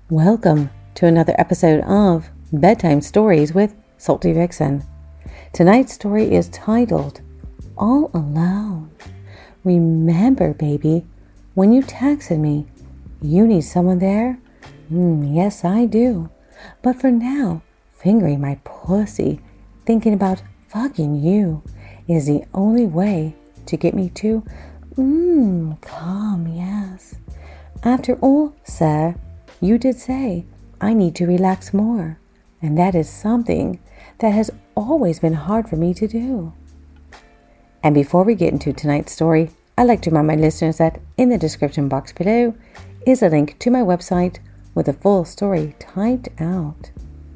Welcome to another episode of Bedtime Stories with Salty Vixen. Tonight's story is titled, All Alone. Remember, baby, when you texted me, you need someone there? Yes, I do. But for now, fingering my pussy, thinking about fucking you, is the only way to get me to, calm, yes. After all, sir, you did say I need to relax more, and that is something that has always been hard for me to do. And before we get into tonight's story, I'd like to remind my listeners that in the description box below is a link to my website with the full story typed out.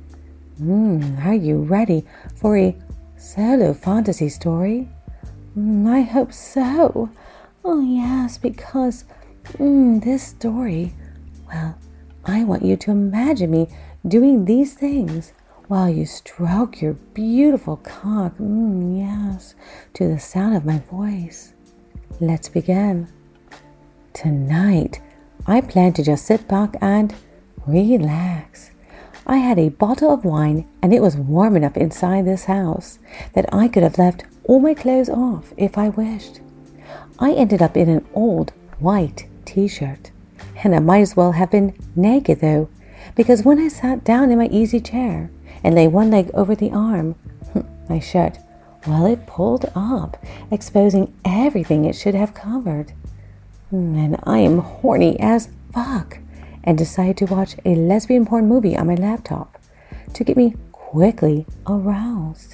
Are you ready for a solo fantasy story? I hope so. Oh yes, because this story, well, I want you to imagine me doing these things while you stroke your beautiful cock, yes, to the sound of my voice. Let's begin. Tonight, I plan to just sit back and relax. I had a bottle of wine and it was warm enough inside this house that I could have left all my clothes off if I wished. I ended up in an old white t-shirt. And I might as well have been naked though, because when I sat down in my easy chair and lay one leg over the arm, my shirt, well, it pulled up, exposing everything it should have covered. And I am horny as fuck and decided to watch a lesbian porn movie on my laptop to get me quickly aroused.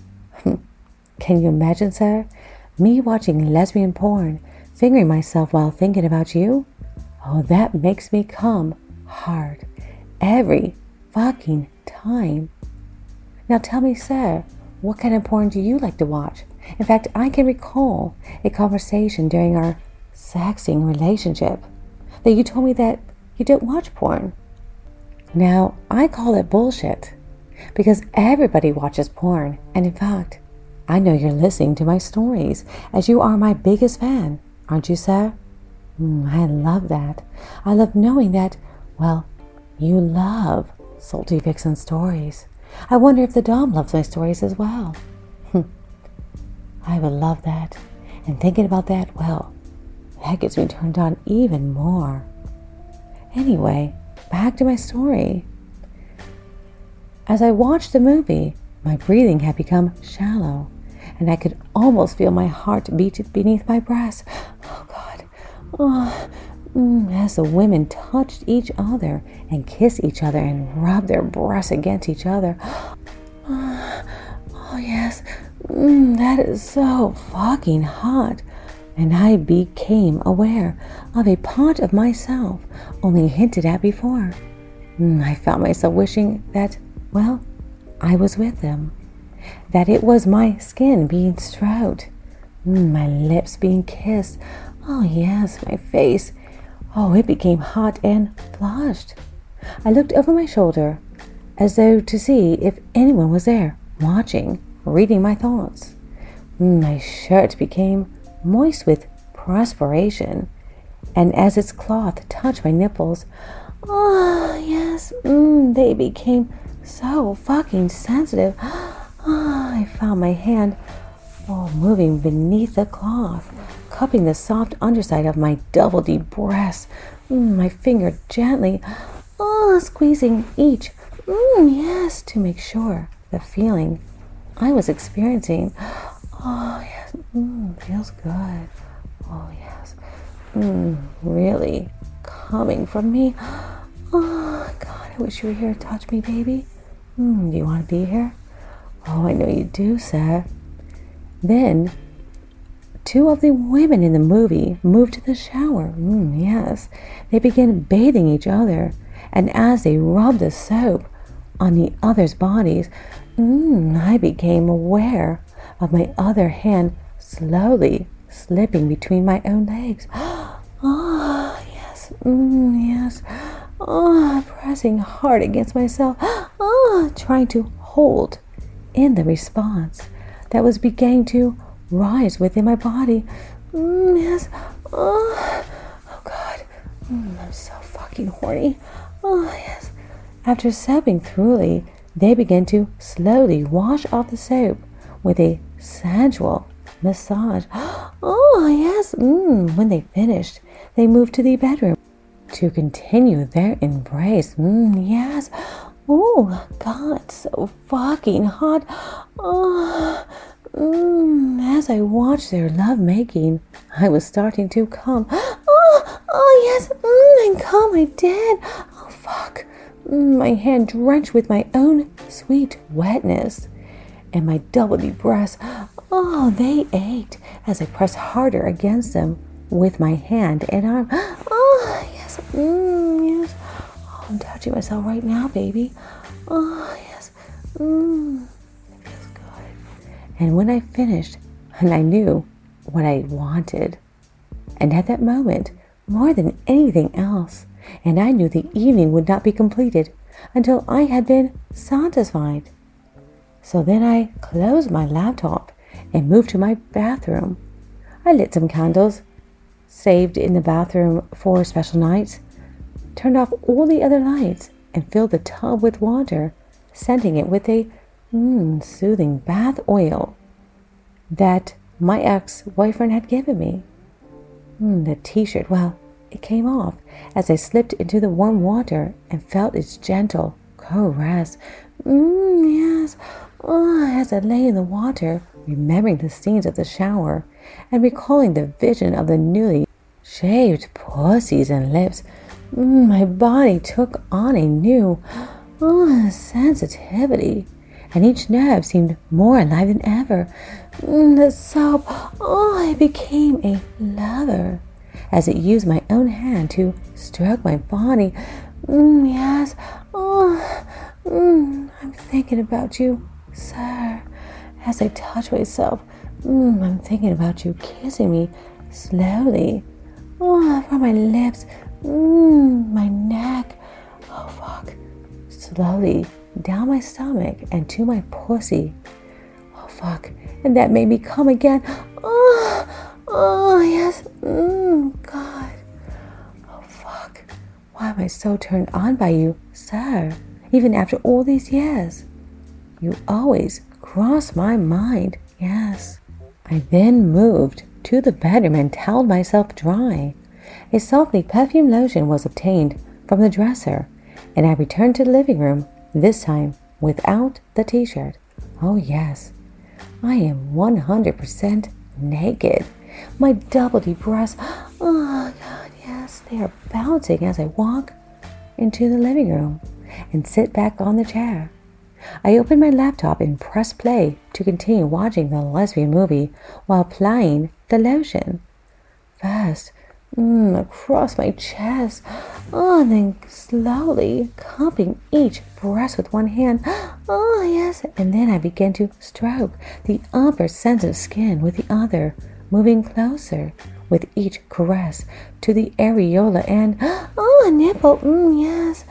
Can you imagine, sir, me watching lesbian porn, fingering myself while thinking about you? Oh, that makes me come hard every fucking time. Now tell me, sir, what kind of porn do you like to watch? In fact, I can recall a conversation during our sexting relationship that you told me that you don't watch porn. Now, I call it bullshit because everybody watches porn. And in fact, I know you're listening to my stories as you are my biggest fan, aren't you, sir? I love that. I love knowing that, well, you love Salty Vixen stories. I wonder if the Dom loves my stories as well. I would love that. And thinking about that, well, that gets me turned on even more. Anyway, back to my story. As I watched the movie, my breathing had become shallow, and I could almost feel my heart beat beneath my breast. Oh, God. As the women touched each other and kissed each other and rubbed their breasts against each other. Oh yes, that is so fucking hot. And I became aware of a part of myself only hinted at before. I found myself wishing that, well, I was with them. That it was my skin being stroked. My lips being kissed. Oh yes, my face. Oh, it became hot and flushed. I looked over my shoulder as though to see if anyone was there, watching, reading my thoughts. My shirt became moist with perspiration, and as its cloth touched my nipples, oh yes, they became so fucking sensitive. I found my hand moving beneath the cloth, cupping the soft underside of my double D breasts, my finger gently, squeezing each, yes, to make sure the feeling I was experiencing, oh yes, feels good, oh yes, really coming from me. Oh God, I wish you were here to touch me, baby. Do you want to be here? Oh, I know you do, sir. Then, two of the women in the movie moved to the shower. Yes, they began bathing each other, and as they rubbed the soap on the other's bodies, I became aware of my other hand slowly slipping between my own legs. Yes, yes. Pressing hard against myself, trying to hold in the response that was beginning to rise within my body. Yes. Oh God. I'm so fucking horny. Oh, yes. After soaping thoroughly, they began to slowly wash off the soap with a sensual massage. Oh, yes. When they finished, they moved to the bedroom to continue their embrace. Yes. Oh, God, so fucking hot. Oh, as I watched their love making, I was starting to come. Oh, yes, and come I did. Oh, fuck. My hand drenched with my own sweet wetness, and my double deep breaths. Oh, they ached as I pressed harder against them with my hand and arm. Oh, yes, yes. Oh, I'm touching myself right now, baby. Oh, yes, it feels good. And when I finished, and I knew what I wanted, and at that moment, more than anything else, and I knew the evening would not be completed until I had been satisfied. So then I closed my laptop and moved to my bathroom. I lit some candles, saved in the bathroom for special nights, turned off all the other lights, and filled the tub with water, scenting it with a soothing bath oil that my ex-boyfriend had given me. The t-shirt, well, it came off as I slipped into the warm water and felt its gentle caress. Yes. As I lay in the water, remembering the scenes of the shower and recalling the vision of the newly shaved pussies and lips, my body took on a new sensitivity, and each nerve seemed more alive than ever. The soap, I became a lover as it used my own hand to stroke my body. Yes, I'm thinking about you, sir. As I touch myself, I'm thinking about you kissing me slowly. From my lips, my neck, fuck, slowly down my stomach and to my pussy. Fuck, and that made me come again. Yes, God. Fuck, why am I so turned on by you, sir? Even after all these years, you always cross my mind, yes. I then moved to the bedroom and toweled myself dry. A softly perfumed lotion was obtained from the dresser, and I returned to the living room, this time without the t-shirt. Oh yes, I am 100% naked. My double deep breaths, oh God, yes, they are bouncing as I walk into the living room and sit back on the chair. I open my laptop and press play to continue watching the lesbian movie while applying the lotion. First, across my chest, and then slowly cupping each breast with one hand. Yes, and then I begin to stroke the upper sensitive skin with the other, moving closer with each caress to the areola and, a nipple, yes,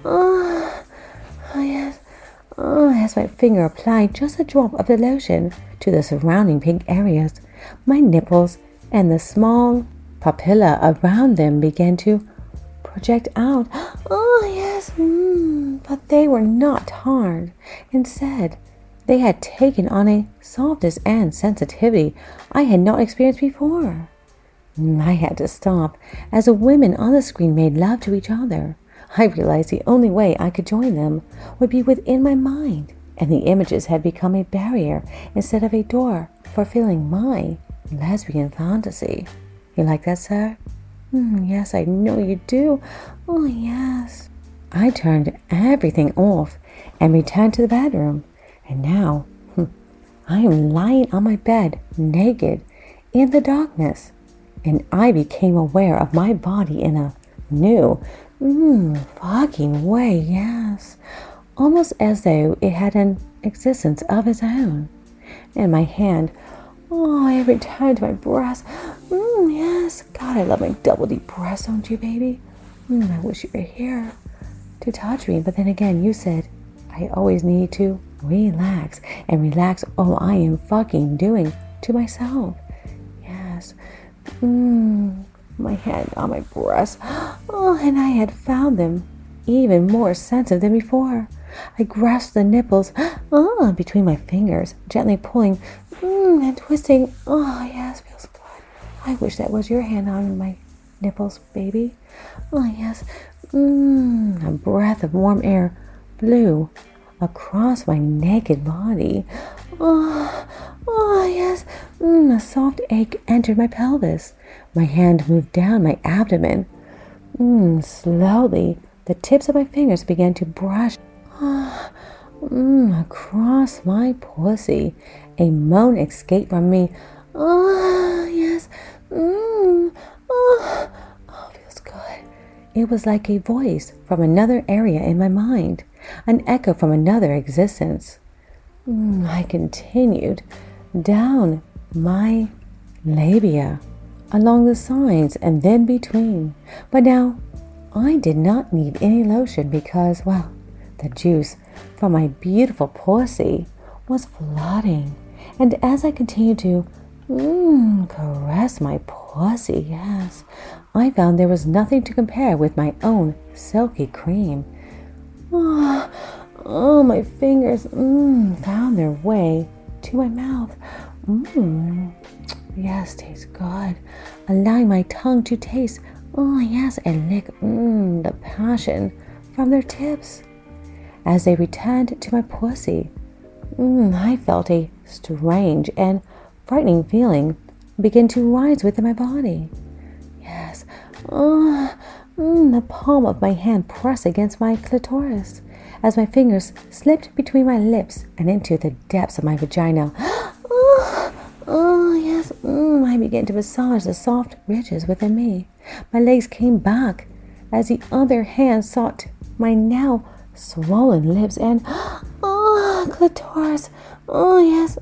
yes. As my finger applied just a drop of the lotion to the surrounding pink areas, my nipples and the small papilla around them began to project out. Yes, but they were not hard. Instead, they had taken on a softness and sensitivity I had not experienced before. I had to stop as the women on the screen made love to each other. I realized the only way I could join them would be within my mind, and the images had become a barrier instead of a door fulfilling my lesbian fantasy. You like that, sir? Yes, I know you do. Oh, yes. I turned everything off and returned to the bedroom, and now I am lying on my bed, naked, in the darkness, and I became aware of my body in a new, fucking way, yes. Almost as though it had an existence of its own. And my hand, it returned to my breast. Yes, God, I love my double deep breast, don't you, baby? I wish you were here to touch me, but then again, you said I always need to relax and relax all I am fucking doing to myself. Yes. My hand on my breast. And I had found them even more sensitive than before. I grasped the nipples between my fingers, gently pulling and twisting. Oh, yes, feels good. I wish that was your hand on my nipples, baby. Oh, yes. A breath of warm air blew across my naked body. Oh, yes. A soft ache entered my pelvis. My hand moved down my abdomen. Slowly, the tips of my fingers began to brush across my pussy. A moan escaped from me. Oh, yes. Feels good. It was like a voice from another area in my mind, an echo from another existence. I continued down my labia, along the sides and then between. But now I did not need any lotion because, well, the juice from my beautiful pussy was flooding. And as I continued to caress my pussy, yes, I found there was nothing to compare with my own silky cream. My fingers found their way to my mouth. Yes, tastes good. Allowing my tongue to taste, and lick the passion from their tips. As they returned to my pussy, I felt a strange and frightening feeling begin to rise within my body. Yes, the palm of my hand pressed against my clitoris as my fingers slipped between my lips and into the depths of my vagina. Yes, I began to massage the soft ridges within me. My legs came back as the other hand sought my now swollen lips and clitoris. Yes,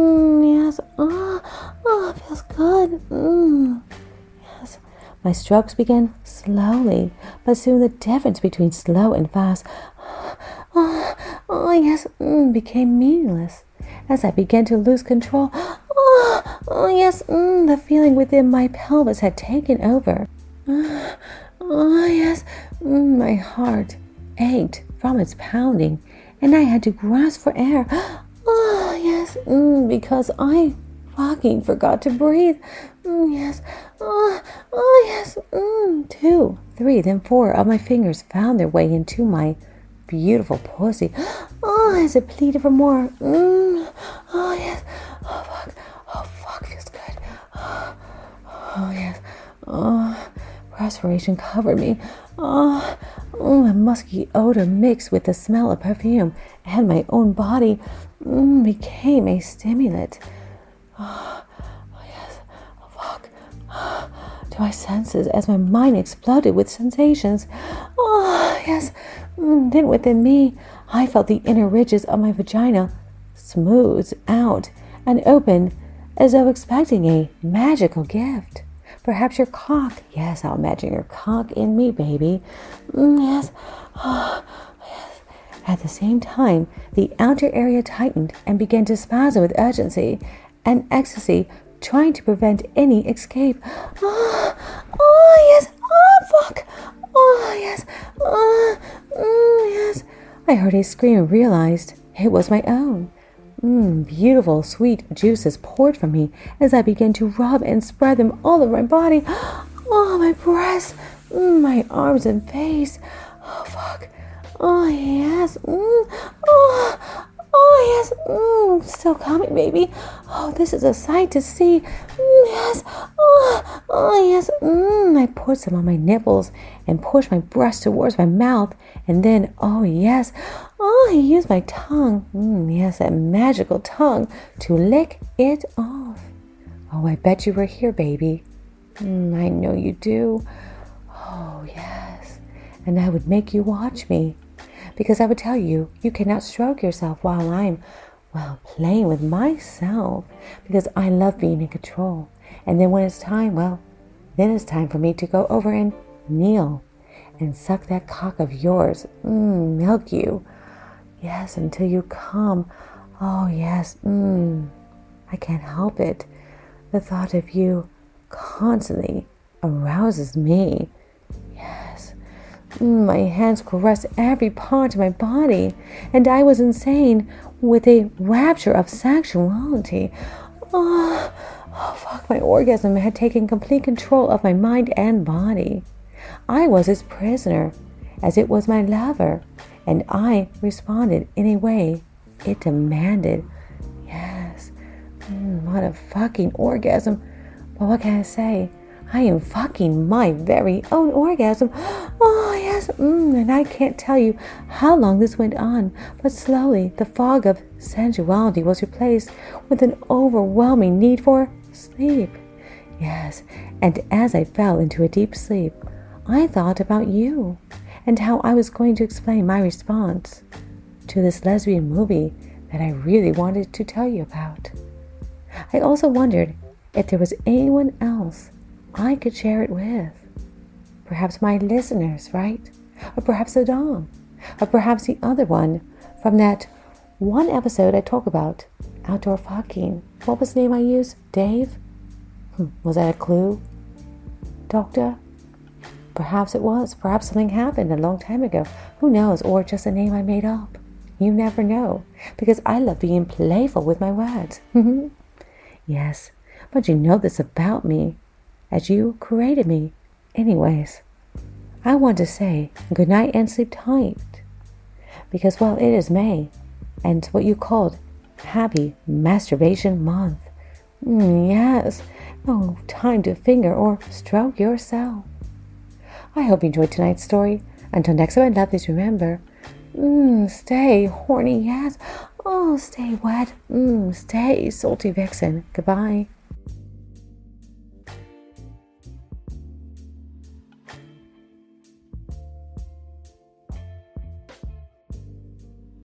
feels good. Yes, my strokes began slowly, but soon the difference between slow and fast, yes, became meaningless as I began to lose control. Yes, the feeling within my pelvis had taken over. Yes, my heart ached from its pounding, and I had to grasp for air. Yes, because I fucking forgot to breathe. Yes, yes. 2, 3, then 4 of my fingers found their way into my beautiful pussy. As it pleaded for more. Yes. Fuck, feels good. Yes. Perspiration covered me. A musky odor mixed with the smell of perfume, and my own body became a stimulant. Yes. Fuck. To my senses as my mind exploded with sensations. Yes. Then within me, I felt the inner ridges of my vagina smooth out and open as though expecting a magical gift. Perhaps your cock. Yes, I'll imagine your cock in me, baby. Yes. Yes. At the same time, the outer area tightened and began to spasm with urgency and ecstasy, trying to prevent any escape. Yes. Fuck. Yes. Yes. I heard a scream and realized it was my own. Beautiful, sweet juices poured from me as I began to rub and spread them all over my body. My breasts, my arms and face. Fuck. Yes. Yes. Still coming, baby. This is a sight to see. Yes. Yes. I put some on my nipples and pushed my breast towards my mouth, and then, yes. I used my tongue, yes, that magical tongue, to lick it off. I bet you were here, baby. I know you do. Yes. And I would make you watch me, because I would tell you, you cannot stroke yourself while I'm, playing with myself, because I love being in control. And then when it's time, then it's time for me to go over and kneel and suck that cock of yours, milk you. Yes, until you come. Yes. I can't help it. The thought of you constantly arouses me. Yes. My hands caressed every part of my body, and I was insane with a rapture of sexuality. Fuck, my orgasm had taken complete control of my mind and body. I was its prisoner, as it was my lover, and I responded in a way it demanded. Yes, what a fucking orgasm. But what can I say? I am fucking my very own orgasm. Oh, yes, and I can't tell you how long this went on, but slowly the fog of sensuality was replaced with an overwhelming need for sleep. Yes, and as I fell into a deep sleep, I thought about you and how I was going to explain my response to this lesbian movie that I really wanted to tell you about. I also wondered if there was anyone else I could share it with. Perhaps my listeners, right? Or perhaps a dom. Or perhaps the other one from that one episode I talk about, outdoor fucking. What was the name I used? Dave? Was that a clue? Doctor? Perhaps it was. Perhaps something happened a long time ago. Who knows? Or just a name I made up. You never know. Because I love being playful with my words. Yes, but you know this about me, as you created me. Anyways, I want to say good night and sleep tight. Because, well, it is May, and what you called Happy Masturbation Month. Yes, no time to finger or stroke yourself. I hope you enjoyed tonight's story. Until next time, my lovelies, remember, stay horny, yes. Oh, stay wet. Stay salty vixen. Goodbye.